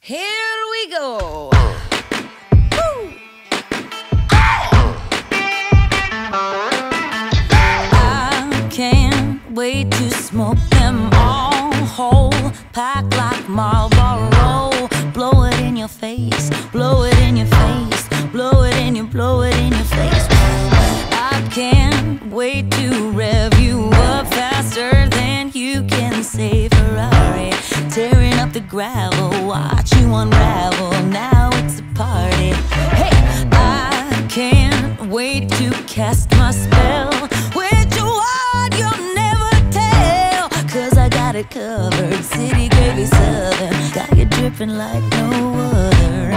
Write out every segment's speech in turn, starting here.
Here we go. Woo! I can't wait to smoke them all whole, pack like Marlboro. Blow it in your face, blow it in your face, blow it in your face. I can't wait to rev you up faster than you can say Ferrari. Tearing up the gravel, watch you unravel. Now it's a party. Hey, I can't wait to cast my spell. Which one you'll never tell, 'cause I got it covered. City gravy southern, got you dripping like no other.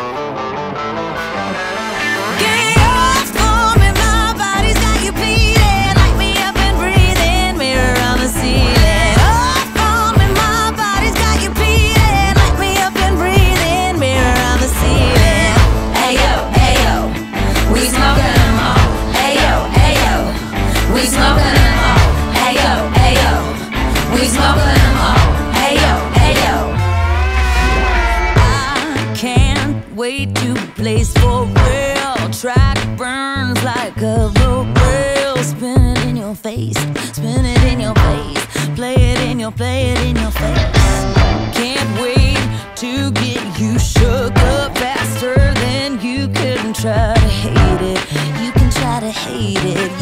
Wait to blaze for real. Track burns like a road rail. Spin it in your face, spin it in your face. Play it in your face. Can't wait to get you shook up faster than you can try to hate it. You can try to hate it.